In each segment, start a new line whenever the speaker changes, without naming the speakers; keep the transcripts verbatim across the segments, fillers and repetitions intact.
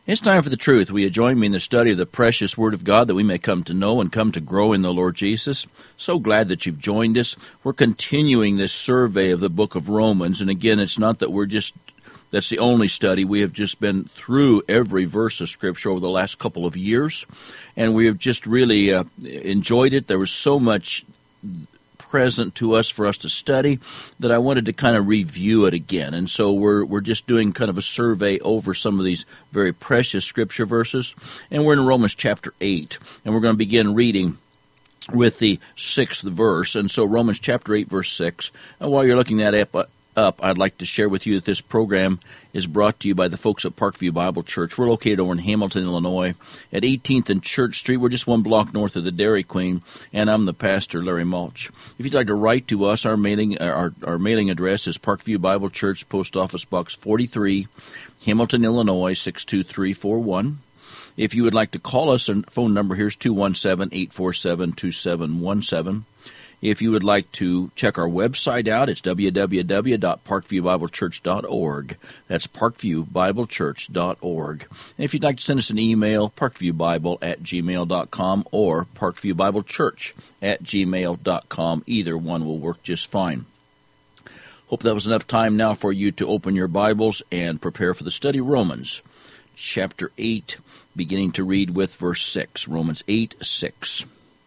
It's time for the truth. Will you join me in the study of the precious Word of God that we may come to know and come to grow in the Lord Jesus? So glad that you've joined us. We're continuing this survey of the book of Romans, and again, it's not that we're just, that's the only study. We have just been through every verse of Scripture over the last couple of years, and we have just really uh, enjoyed it. There was so much present to us for us to study that I wanted to kind of review it again. And so we're we're just doing kind of a survey over some of these very precious scripture verses. And we're in Romans chapter eight, and we're going to begin reading with the sixth verse. And so Romans chapter eight, verse six. And while you're looking that up, up, I'd like to share with you that this program is brought to you by the folks at Parkview Bible Church. We're located over in Hamilton, Illinois, at eighteenth and Church Street. We're just one block north of the Dairy Queen, and I'm the pastor, Larry Mulch. If you'd like to write to us, our mailing our, our mailing address is Parkview Bible Church, Post Office Box forty-three, Hamilton, Illinois, six two three four one. If you would like to call us, our phone number here is two one seven, eight four seven, two seven one seven. If you would like to check our website out, it's w w w dot parkview bible church dot org. That's parkview bible church dot org. And if you'd like to send us an email, parkviewbible at gmail dot com or parkviewbiblechurch at gmail dot com. Either one will work just fine. Hope that was enough time now for you to open your Bibles and prepare for the study. Romans chapter eight, beginning to read with verse six. Romans eight, six.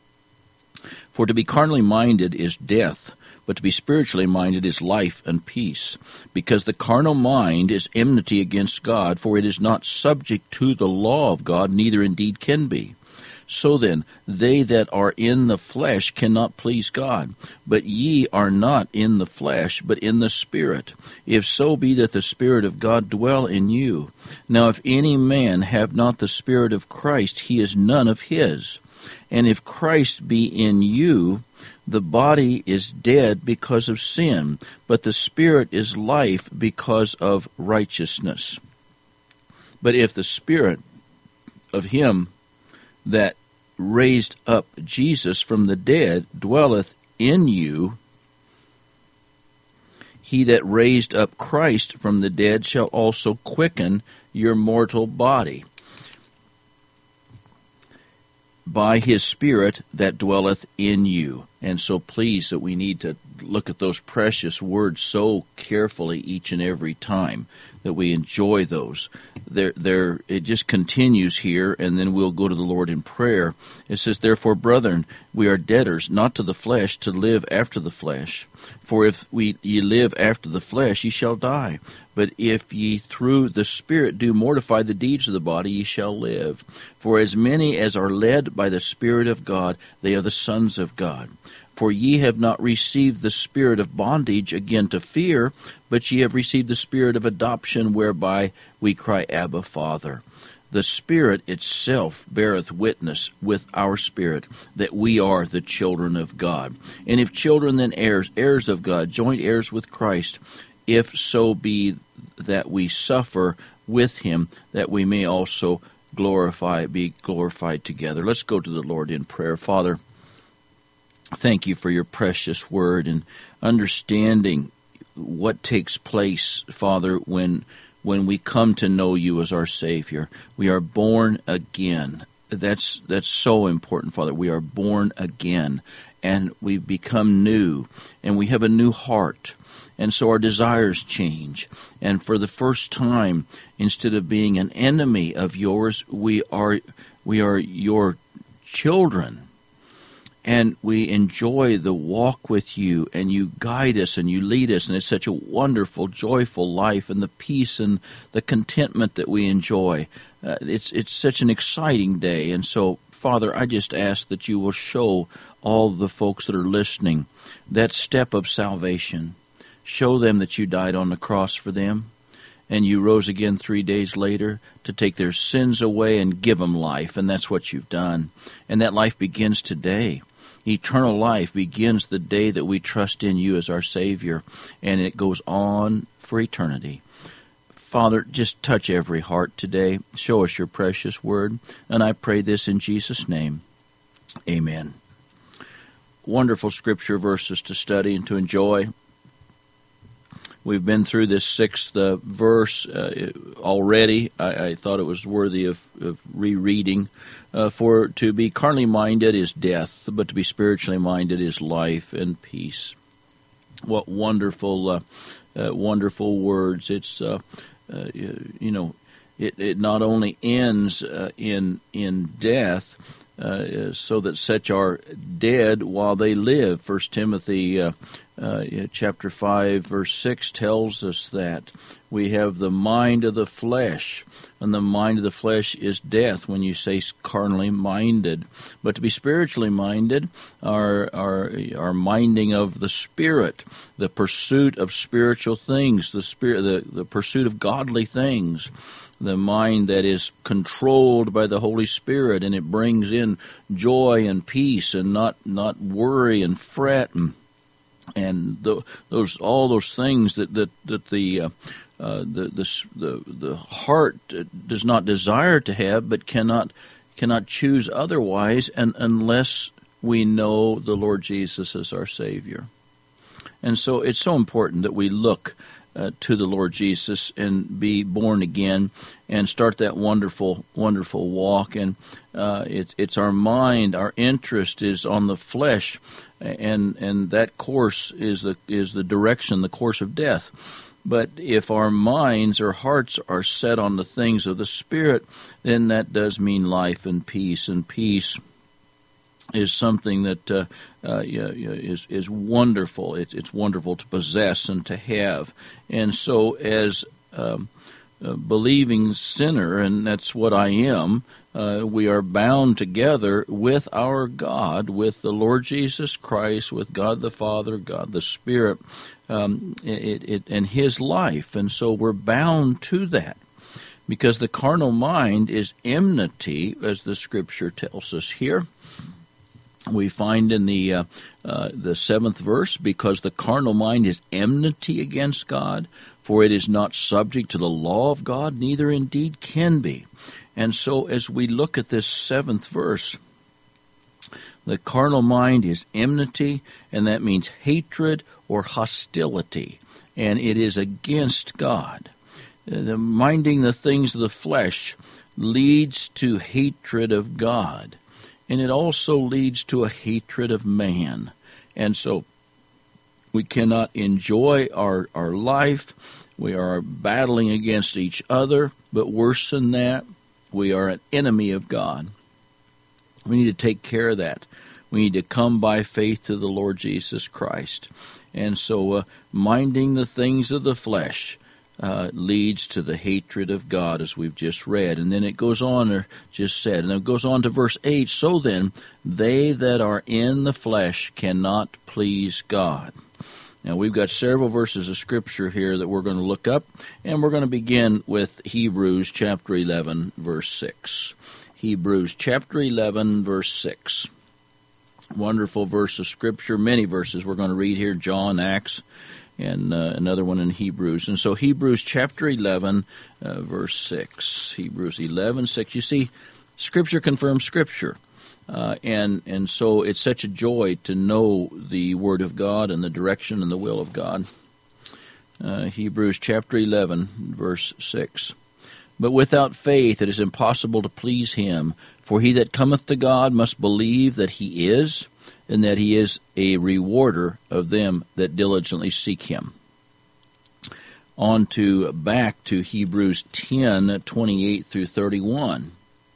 For to be carnally minded is death, but to be spiritually minded is life and peace. Because the carnal mind is enmity against God, for it is not subject to the law of God, neither indeed can be. So then, they that are in the flesh cannot please God. But ye are not in the flesh, but in the Spirit, if so be that the Spirit of God dwell in you. Now if any man have not the Spirit of Christ, he is none of his. And if Christ be in you, the body is dead because of sin, but the Spirit is life because of righteousness. But if the Spirit of him that raised up Jesus from the dead dwelleth in you, he that raised up Christ from the dead shall also quicken your mortal body by his Spirit that dwelleth in you. And so pleased that we need to look at those precious words so carefully each and every time, that we enjoy those. There, there, it just continues here, and then we'll go to the Lord in prayer. It says, Therefore, brethren, we are debtors, not to the flesh, to live after the flesh. For if we ye live after the flesh, ye shall die. But if ye through the Spirit do mortify the deeds of the body, ye shall live. For as many as are led by the Spirit of God, they are the sons of God. For ye have not received the spirit of bondage again to fear, but ye have received the Spirit of adoption, whereby we cry, Abba, Father. The Spirit itself beareth witness with our spirit that we are the children of God. And if children, then heirs, heirs of God, joint heirs with Christ, if so be that we suffer with him, that we may also glorify, be glorified together. Let's go to the Lord in prayer. Father, thank you for your precious word and understanding what takes place, Father, when when we come to know you as our Savior. We are born again. That's that's so important, Father. We are born again, and we become new, and we have a new heart. And so our desires change. And for the first time, instead of being an enemy of yours, we are we are your children. And we enjoy the walk with you, and you guide us and you lead us, and it's such a wonderful, joyful life, and the peace and the contentment that we enjoy. Uh, it's it's such an exciting day. And so, Father, I just ask that you will show all the folks that are listening that step of salvation. Show them that you died on the cross for them, and you rose again three days later to take their sins away and give them life, and that's what you've done. And that life begins today. Eternal life begins the day that we trust in you as our Savior, and it goes on for eternity. Father, just touch every heart today. Show us your precious word, and I pray this in Jesus' name. Amen. Wonderful scripture verses to study and to enjoy. we've been through this sixth uh, verse uh, already. I, I thought it was worthy of, of rereading. Uh, for to be carnally minded is death, but to be spiritually minded is life and peace. What wonderful, uh, uh, wonderful words! It's uh, uh, you know, it, it not only ends uh, in in death, uh, so that such are dead while they live. First Timothy uh, uh, chapter five verse six tells us that we have the mind of the flesh. And the mind of the flesh is death when you say carnally minded. But to be spiritually minded, our, our, our minding of the Spirit, the pursuit of spiritual things, the spirit, the, the pursuit of godly things, the mind that is controlled by the Holy Spirit, and it brings in joy and peace and not, not worry and fret and, and the, those all those things that, that, that the... Uh, Uh, the, the the the heart does not desire to have, but cannot cannot choose otherwise, and unless we know the Lord Jesus as our Savior. And so it's so important that we look uh, to the Lord Jesus and be born again and start that wonderful wonderful walk. And uh, it's it's our mind, our interest is on the flesh, and and that course is the is the direction, the course of death. But if our minds or hearts are set on the things of the Spirit, then that does mean life and peace. And peace is something that uh, uh, yeah, yeah, is is wonderful. It's it's wonderful to possess and to have. And so, as um, a believing sinner, and that's what I am, uh, we are bound together with our God, with the Lord Jesus Christ, with God the Father, God the Spirit. Um, it, it, and his life, and so we're bound to that, because the carnal mind is enmity, as the Scripture tells us here. We find in the uh, uh, the seventh verse, because the carnal mind is enmity against God, for it is not subject to the law of God, neither indeed can be. And so, as we look at this seventh verse, the carnal mind is enmity, and that means hatred or hostility, and it is against God. The minding the things of the flesh leads to hatred of God, and it also leads to a hatred of man. And so we cannot enjoy our, our life. We are battling against each other, but worse than that, we are an enemy of God. We need to take care of that. We need to come by faith to the Lord Jesus Christ. And so uh, minding the things of the flesh uh, leads to the hatred of God, as we've just read. And then it goes on, or just said, and it goes on to verse eight, so then, they that are in the flesh cannot please God. Now, we've got several verses of Scripture here that we're going to look up, and we're going to begin with Hebrews chapter eleven, verse six. Hebrews chapter eleven, verse six. Wonderful verse of Scripture, many verses we're going to read here, John, Acts, and uh, another one in Hebrews. And so Hebrews chapter eleven, uh, verse six. Hebrews eleven, six. You see, Scripture confirms Scripture. Uh, and and so it's such a joy to know the Word of God and the direction and the will of God. Uh, Hebrews chapter eleven, verse six. But without faith it is impossible to please Him. For he that cometh to God must believe that He is, and that He is a rewarder of them that diligently seek Him. On to back to Hebrews ten, twenty-eight through thirty-one.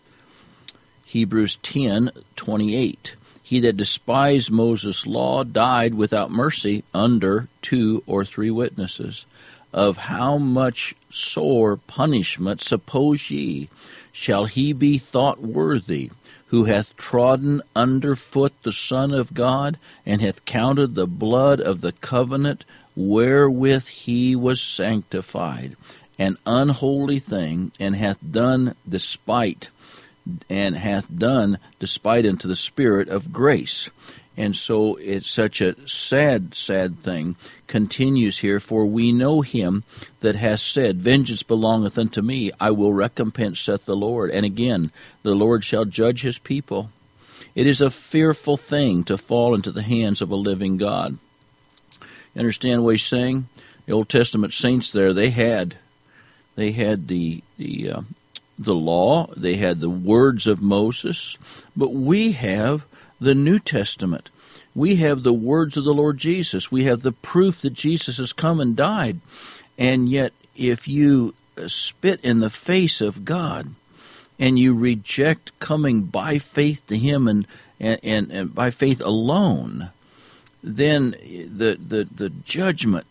Hebrews ten, twenty-eight. He that despised Moses' law died without mercy under two or three witnesses. Of how much sore punishment, suppose ye, shall he be thought worthy, who hath trodden under foot the Son of God, and hath counted the blood of the covenant wherewith he was sanctified an unholy thing, and hath done despite, and hath done despite unto the Spirit of grace. And so it's such a sad, sad thing. Continues here, for we know him that hath said, vengeance belongeth unto me, I will recompense, saith the Lord. And again, the Lord shall judge his people. It is a fearful thing to fall into the hands of a living God. You understand what he's saying? the Old Testament saints there, they had they had the the uh, the law, they had the words of Moses, but we have the New Testament. We have the words of the Lord Jesus. We have the proof that Jesus has come and died. And yet, if you spit in the face of God and you reject coming by faith to Him and and, and, and by faith alone, then the the, the judgment,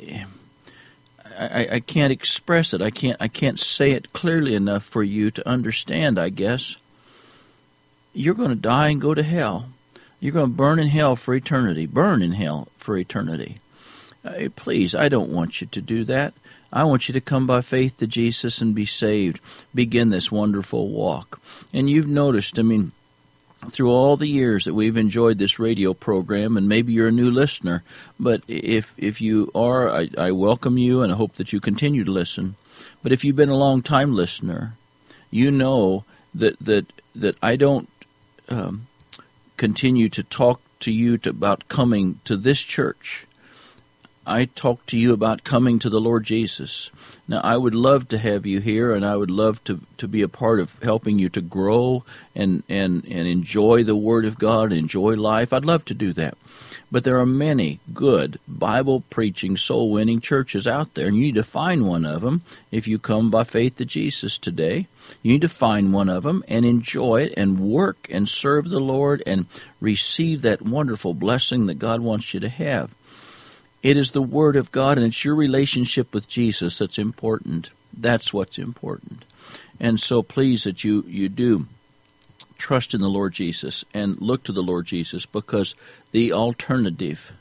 I, I can't express it. I can't I can't say it clearly enough for you to understand, I guess. You're going to die and go to hell. You're going to burn in hell for eternity. Burn in hell for eternity. Uh, please, I don't want you to do that. I want you to come by faith to Jesus and be saved. Begin this wonderful walk. And you've noticed, I mean, through all the years that we've enjoyed this radio program, and maybe you're a new listener, but if if you are, I, I welcome you and I hope that you continue to listen. But if you've been a long-time listener, you know that that, that I don't um, continue to talk to you to, about coming to this church. I talk to you about coming to the Lord Jesus. Now, I would love to have you here, and I would love to, to be a part of helping you to grow and, and, and enjoy the Word of God, enjoy life. I'd love to do that. But there are many good Bible-preaching, soul-winning churches out there, and you need to find one of them if you come by faith to Jesus today. You need to find one of them and enjoy it and work and serve the Lord and receive that wonderful blessing that God wants you to have. It is the Word of God, and it's your relationship with Jesus that's important. That's what's important. And so please that you, you do trust in the Lord Jesus and look to the Lord Jesus, because the alternative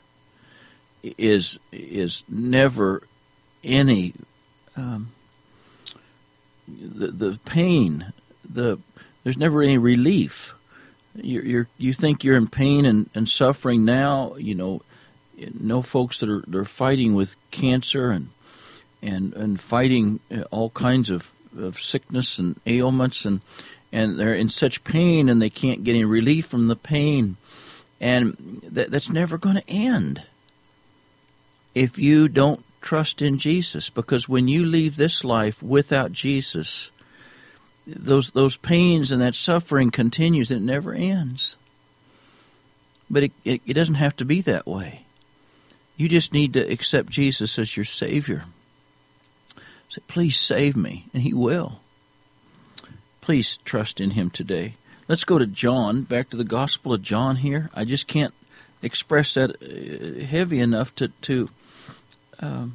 is is never any um, the the pain. The there's never any relief. You're, you're you think you're in pain and, and suffering now. You know. Know folks that are they're fighting with cancer and and and fighting all kinds of, of sickness and ailments, and and they're in such pain and they can't get any relief from the pain, and that, that's never going to end if you don't trust in Jesus. Because when you leave this life without Jesus, those those pains and that suffering continues and it never ends. But it, it, it doesn't have to be that way. You just need to accept Jesus as your Savior. Say, please save me, and He will. Please trust in Him today. Let's go to John, back to the Gospel of John here. I just can't express that heavy enough to to, um,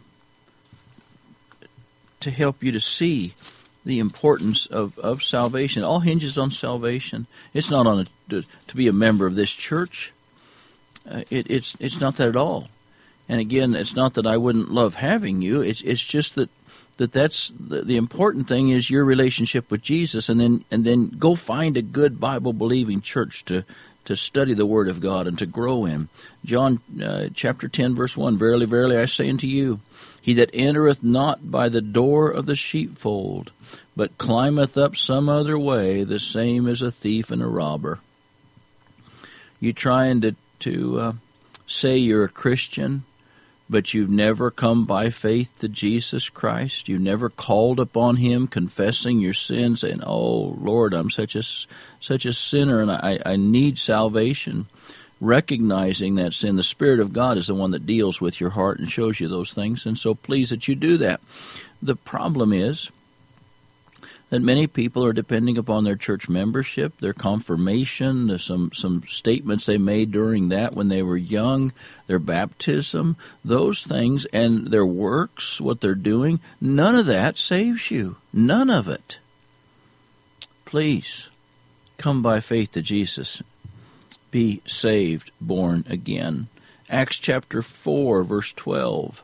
to help you to see the importance of, of salvation. It all hinges on salvation. It's not on a, to, to be a member of this church. Uh, it, it's it's not that at all. And again, it's not that I wouldn't love having you. It's it's just that, that that's the, the important thing is your relationship with Jesus, and then and then go find a good Bible believing church to to study the Word of God and to grow in. John uh, chapter ten verse one. Verily, verily, I say unto you, he that entereth not by the door of the sheepfold, but climbeth up some other way, the same is a thief and a robber. You trying to to uh, say you're a Christian, but you've never come by faith to Jesus Christ. You've never called upon Him, confessing your sins, saying, "Oh Lord, I'm such a such a sinner, and I, I need salvation." Recognizing that sin, the Spirit of God is the one that deals with your heart and shows you those things, and so please that you do that. The problem is that many people are depending upon their church membership, their confirmation, some some statements they made during that when they were young, their baptism, those things, and their works, what they're doing. None of that saves you. None of it. Please, come by faith to Jesus. Be saved, born again. Acts chapter four, verse twelve.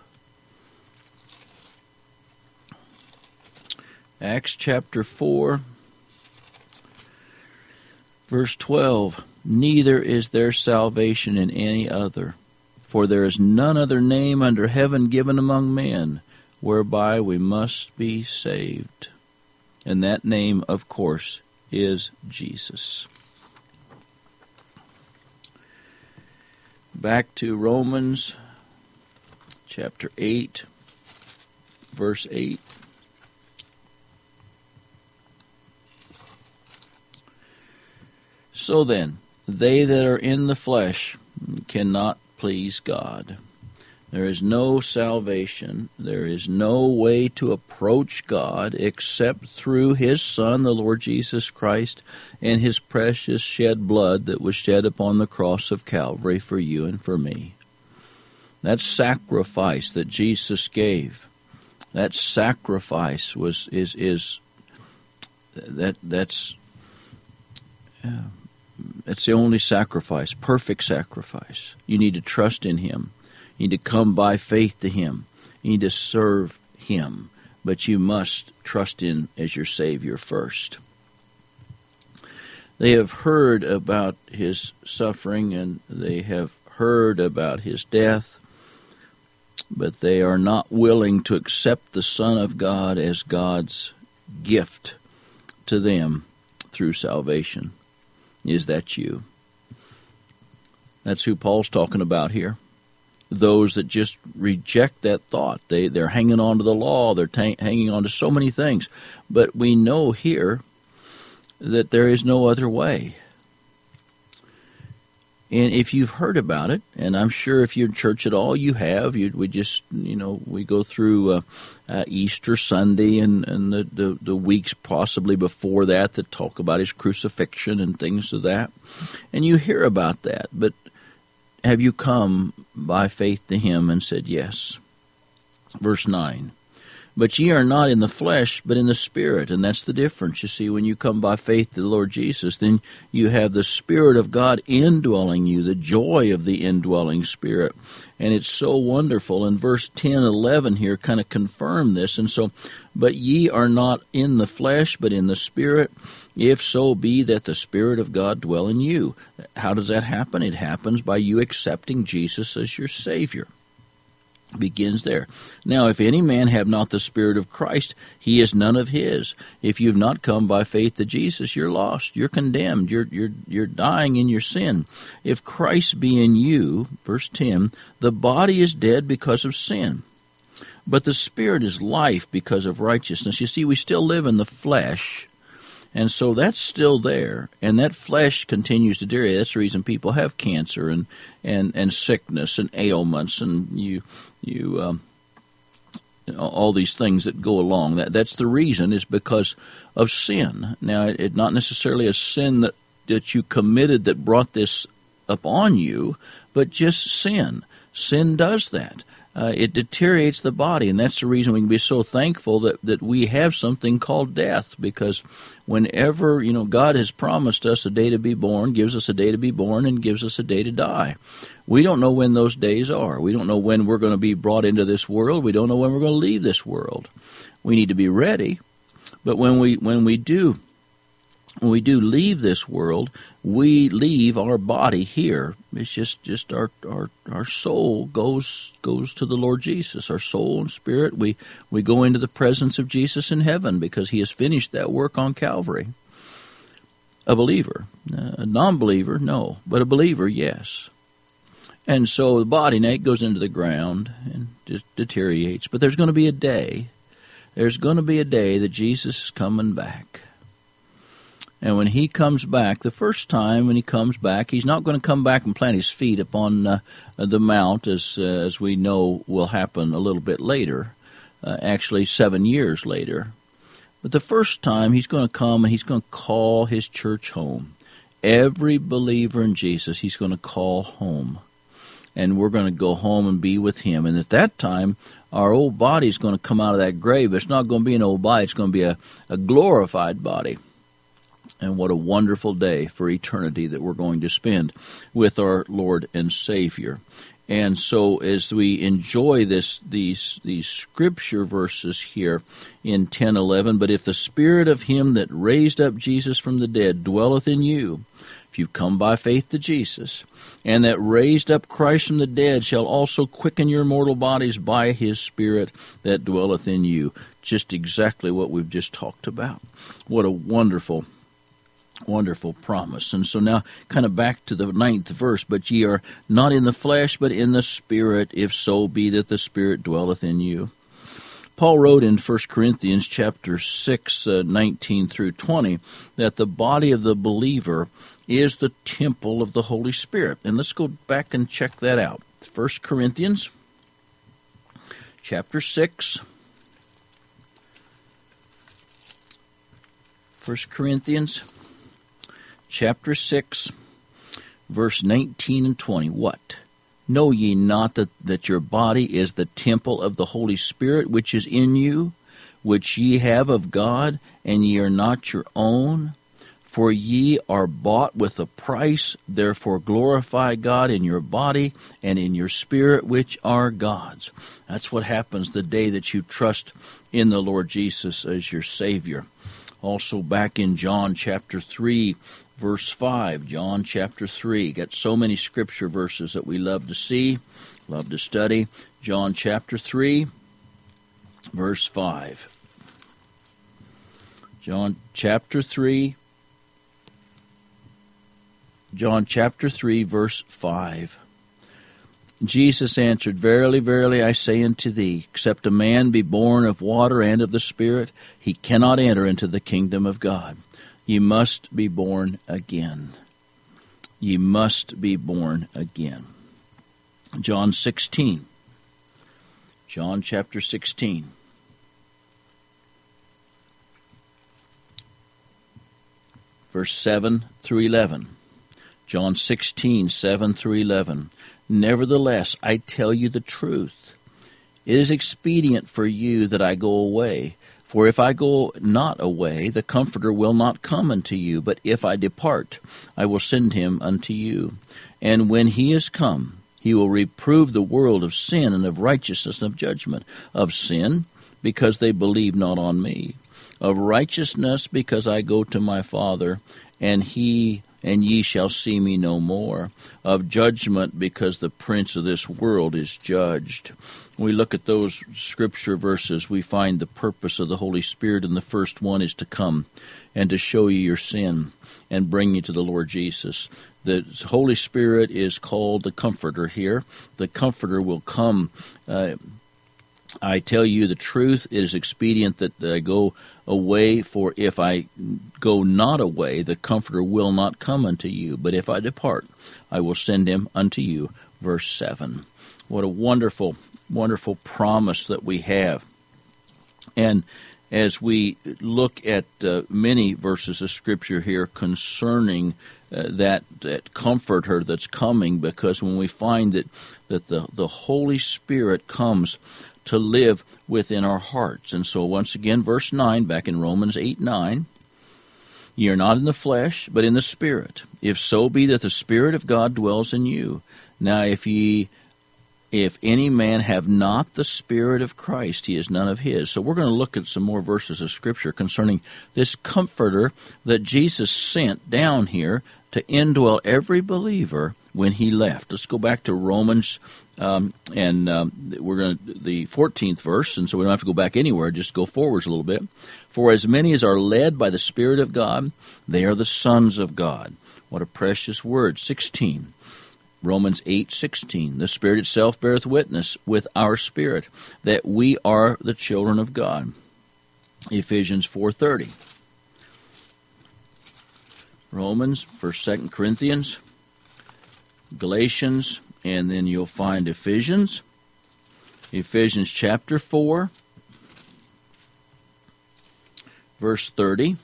Acts chapter four, verse twelve. Neither is there salvation in any other, for there is none other name under heaven given among men whereby we must be saved. And that name, of course, is Jesus. Back to Romans chapter eight. verse eight. So then, they that are in the flesh cannot please God. There is no salvation. There is no way to approach God except through His Son, the Lord Jesus Christ, and His precious shed blood that was shed upon the cross of Calvary for you and for me. That sacrifice that Jesus gave, that sacrifice was is is that that's uh, that's the only sacrifice, perfect sacrifice. You need to trust in Him. You need to come by faith to Him. You need to serve Him. But you must trust in as your Savior first. They have heard about His suffering and they have heard about His death, but they are not willing to accept the Son of God as God's gift to them through salvation. Is that you? That's who Paul's talking about here. Those that just reject that thought. They, they're hanging on to the law. They're ta- hanging on to so many things. But we know here that there is no other way. And if you've heard about it, and I'm sure if you're in church at all, you have. You, we just, you know, we go through uh, uh, Easter Sunday and, and the, the, the weeks possibly before that that talk about His crucifixion and things of that. And you hear about that. But have you come by faith to Him and said yes? Verse nine. But ye are not in the flesh, but in the Spirit. And that's the difference. You see, when you come by faith to the Lord Jesus, then you have the Spirit of God indwelling you, the joy of the indwelling Spirit. And it's so wonderful. And verse ten and eleven here kind of confirm this. And so, but ye are not in the flesh, but in the Spirit, if so be that the Spirit of God dwell in you. How does that happen? It happens by you accepting Jesus as your Savior. Begins there. Now, if any man have not the Spirit of Christ, he is none of His. If you've not come by faith to Jesus, you're lost. You're condemned. You're you're you're dying in your sin. If Christ be in you, verse ten, the body is dead because of sin, but the Spirit is life because of righteousness. You see, we still live in the flesh. And so that's still there, and that flesh continues to deteriorate. That's the reason people have cancer and, and, and sickness and ailments, and you you, um, you know, all these things that go along. That that's the reason, is because of sin. Now, it's it, not necessarily a sin that, that you committed that brought this upon you, but just sin. Sin does that. Uh, it deteriorates the body, and that's the reason we can be so thankful that, that we have something called death, because whenever, you know, God has promised us a day to be born, gives us a day to be born, and gives us a day to die. We don't know when those days are. We don't know when we're going to be brought into this world. We don't know when we're going to leave this world. We need to be ready, but when we when we do When we do leave this world, we leave our body here. It's just, just our, our our soul goes goes to the Lord Jesus. Our soul and spirit, we, we go into the presence of Jesus in heaven because He has finished that work on Calvary. A believer. A non-believer, no. But a believer, yes. And so the body, Nate, goes into the ground and just deteriorates. But there's going to be a day. There's going to be a day that Jesus is coming back. And when He comes back, the first time when He comes back, He's not going to come back and plant His feet upon uh, the mount, as uh, as we know will happen a little bit later, uh, actually seven years later. But the first time He's going to come and He's going to call His church home. Every believer in Jesus He's going to call home. And we're going to go home and be with Him. And at that time, our old body is going to come out of that grave. It's not going to be an old body. It's going to be a, a glorified body. And what a wonderful day for eternity that we're going to spend with our Lord and Savior. And so as we enjoy this these these scripture verses here in ten eleven, but if the Spirit of Him that raised up Jesus from the dead dwelleth in you, if you come by faith to Jesus, and that raised up Christ from the dead shall also quicken your mortal bodies by His Spirit that dwelleth in you. Just exactly what we've just talked about. What a wonderful Wonderful promise. And so now kind of back to the ninth verse, but ye are not in the flesh, but in the Spirit, if so be that the Spirit dwelleth in you. Paul wrote in First Corinthians chapter six, uh, nineteen through twenty, that the body of the believer is the temple of the Holy Spirit. And let's go back and check that out. First Corinthians chapter six. First Corinthians chapter six, verse nineteen and twenty. What? Know ye not that, that your body is the temple of the Holy Spirit, which is in you, which ye have of God, and ye are not your own? For ye are bought with a price, therefore glorify God in your body and in your spirit, which are God's. That's what happens the day that you trust in the Lord Jesus as your Savior. Also back in John chapter three, verse five. John chapter three. Got so many scripture verses that we love to see, love to study. John chapter three, verse five. John chapter three. John chapter three, verse five. Jesus answered, Verily, verily, I say unto thee, except a man be born of water and of the Spirit, he cannot enter into the kingdom of God. Ye must be born again. Ye must be born again. John sixteen. John chapter sixteen. Verse seven through eleven. John sixteen, seven through eleven. Nevertheless, I tell you the truth. It is expedient for you that I go away. For if I go not away, the Comforter will not come unto you. But if I depart, I will send him unto you. And when he is come, he will reprove the world of sin and of righteousness and of judgment. Of sin, because they believe not on me. Of righteousness, because I go to my Father, and he and ye shall see me no more. Of judgment, because the prince of this world is judged. When we look at those scripture verses, we find the purpose of the Holy Spirit, and the first one is to come and to show you your sin and bring you to the Lord Jesus. The Holy Spirit is called the Comforter here. The Comforter will come. Uh, I tell you the truth, it is expedient that I go away, for if I go not away, the Comforter will not come unto you. But if I depart, I will send him unto you. Verse seven. What a wonderful, wonderful promise that we have. And as we look at uh, many verses of Scripture here concerning uh, that, that Comforter that's coming, because when we find that, that the, the Holy Spirit comes to live within our hearts. And so once again, verse nine, back in Romans eight, nine, ye are not in the flesh, but in the Spirit, if so be that the Spirit of God dwells in you. Now if ye, if any man have not the Spirit of Christ, he is none of his. So we're going to look at some more verses of Scripture concerning this Comforter that Jesus sent down here to indwell every believer when he left. Let's go back to Romans Um, and um, we're going to the fourteenth verse, and so we don't have to go back anywhere, just go forwards a little bit. For as many as are led by the Spirit of God, they are the sons of God. What a precious word. sixteen. Romans eight, sixteen. The Spirit itself beareth witness with our spirit that we are the children of God. Ephesians four, thirty. Romans, First, Second Corinthians, Galatians, and then you'll find Ephesians, Ephesians chapter four, verse thirty.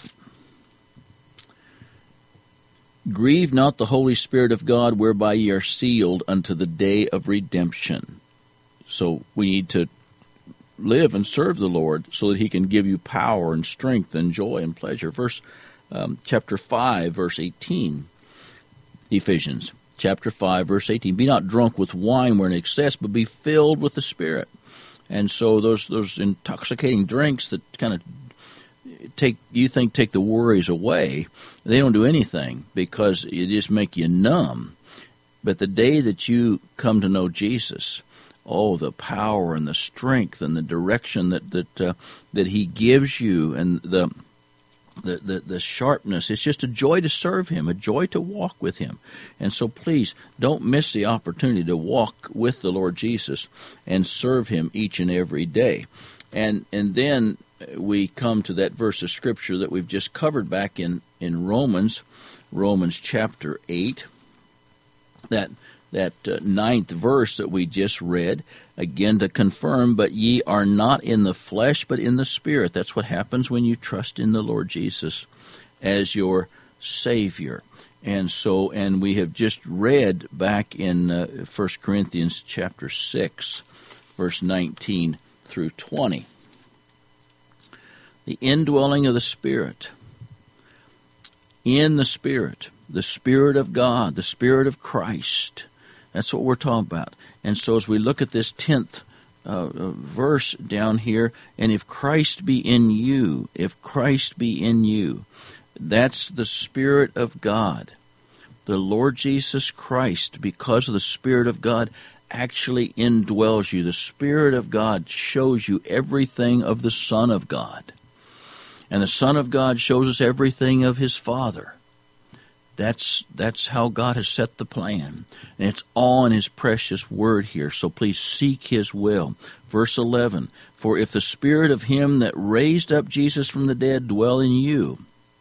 Grieve not the Holy Spirit of God, whereby ye are sealed unto the day of redemption. So we need to live and serve the Lord so that he can give you power and strength and joy and pleasure. Verse um, chapter five, verse eighteen, Ephesians. Chapter five, verse eighteen, be not drunk with wine wherein excess, but be filled with the Spirit. And so those those intoxicating drinks that kind of take, you think take the worries away, they don't do anything because it just make you numb. But the day that you come to know Jesus, oh, the power and the strength and the direction that that uh, that he gives you, and the The, the the sharpness. It's just a joy to serve him, a joy to walk with him. And so please don't miss the opportunity to walk with the Lord Jesus and serve him each and every day. And and then we come to that verse of Scripture that we've just covered back in, in Romans, Romans chapter eight, that that uh, ninth verse that we just read, again to confirm, but ye are not in the flesh, but in the Spirit. That's what happens when you trust in the Lord Jesus as your Savior. And so, and we have just read back in uh, First Corinthians chapter six, verse nineteen through twenty. The indwelling of the Spirit. In the Spirit, the Spirit of God, the Spirit of Christ. That's what we're talking about. And so as we look at this tenth uh, verse down here, and if Christ be in you, if Christ be in you, that's the Spirit of God. The Lord Jesus Christ, because of the Spirit of God, actually indwells you. The Spirit of God shows you everything of the Son of God. And the Son of God shows us everything of His Father. That's that's how God has set the plan. And it's all in His precious Word here. So please seek His will. Verse eleven, for if the Spirit of Him that raised up Jesus from the dead dwell in you,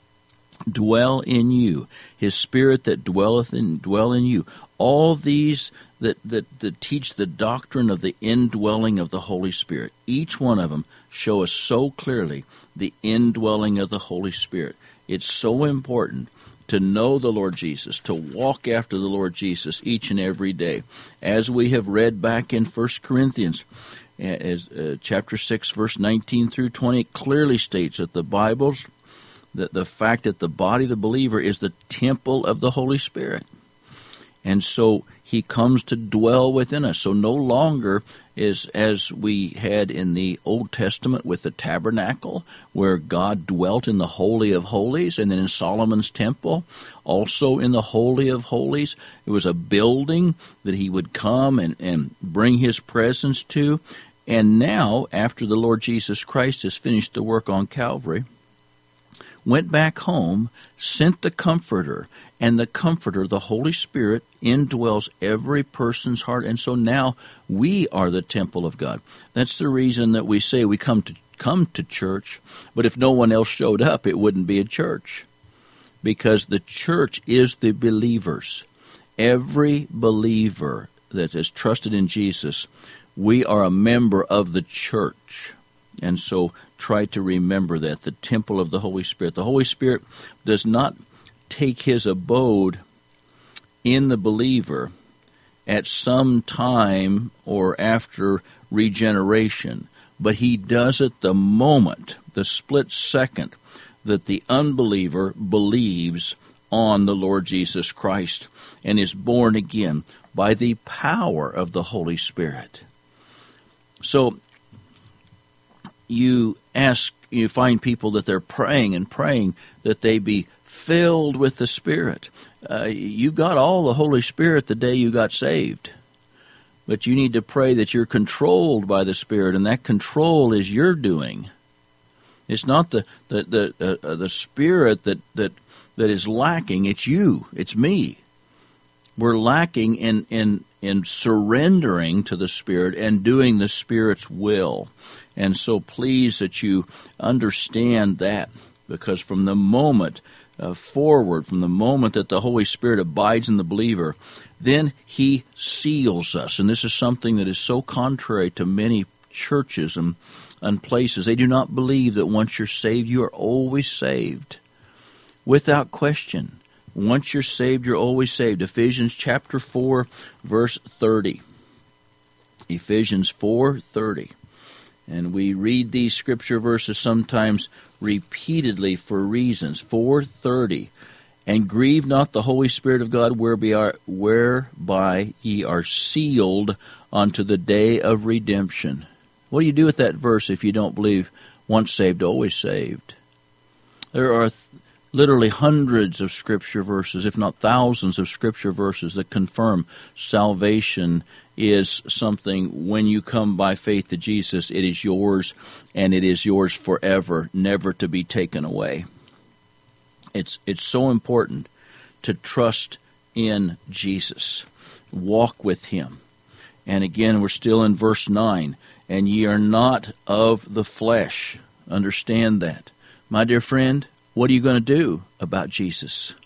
dwell in you, His Spirit that dwelleth in dwell in you. All these that, that, that teach the doctrine of the indwelling of the Holy Spirit, each one of them show us so clearly the indwelling of the Holy Spirit. It's so important to know the Lord Jesus, to walk after the Lord Jesus each and every day. As we have read back in First Corinthians, as, uh, chapter six, verse nineteen through twenty, it clearly states that the Bible's, that the fact that the body of the believer is the temple of the Holy Spirit. And so He comes to dwell within us. So no longer is as we had in the Old Testament with the tabernacle, where God dwelt in the Holy of Holies, and then in Solomon's temple, also in the Holy of Holies. It was a building that He would come and, and bring His presence to. And now, after the Lord Jesus Christ has finished the work on Calvary, went back home, sent the Comforter, and the Comforter, the Holy Spirit, indwells every person's heart. And so now we are the temple of God. That's the reason that we say we come to come to church, but if no one else showed up, it wouldn't be a church. Because the church is the believers. Every believer that has trusted in Jesus, we are a member of the church. And so try to remember that, the temple of the Holy Spirit. The Holy Spirit does not take His abode in the believer at some time or after regeneration, but He does it the moment, the split second, that the unbeliever believes on the Lord Jesus Christ and is born again by the power of the Holy Spirit. So you ask, you find people that they're praying and praying that they be filled with the Spirit. Uh, you got all the Holy Spirit the day you got saved. But you need to pray that you're controlled by the Spirit, and that control is your doing. It's not the the the, uh, the Spirit that, that that is lacking. It's you. It's me. We're lacking in, in, in surrendering to the Spirit and doing the Spirit's will. And so please that you understand that, because from the moment uh, forward, from the moment that the Holy Spirit abides in the believer, then He seals us. And this is something that is so contrary to many churches and, and places. They do not believe that once you're saved, you are always saved. Without question. Once you're saved, you're always saved. Ephesians chapter four, verse thirty. Ephesians four thirty. And we read these scripture verses sometimes repeatedly for reasons. four thirty. And grieve not the Holy Spirit of God, whereby ye are sealed unto the day of redemption. What do you do with that verse if you don't believe once saved, always saved? There are th- literally hundreds of scripture verses, if not thousands of scripture verses, that confirm salvation is something, when you come by faith to Jesus, it is yours, and it is yours forever, never to be taken away. It's it's so important to trust in Jesus, walk with Him. And again, we're still in verse nine. and ye are not of the flesh. Understand that. My dear friend, what are you going to do about Jesus?